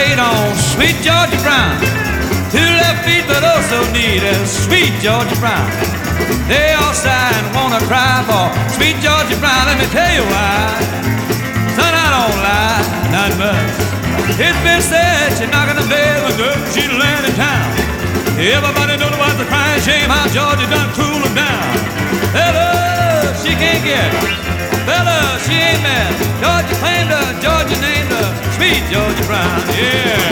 skate on sweet Georgia Brown. Two left feet but oh so neat as sweet Georgia Brown. They all sigh and wanna cry for sweet Georgia Brown. Let me tell you why. Son, I don't lie, not much. It's been said she's knocking the bell and good she's land in town. Everybody knows about the crying shame how Georgia done cool them down. Fella, she can't get Fella, she ain't mad. Georgia claimed her, Georgia named her sweet Georgia Brown. Yeah.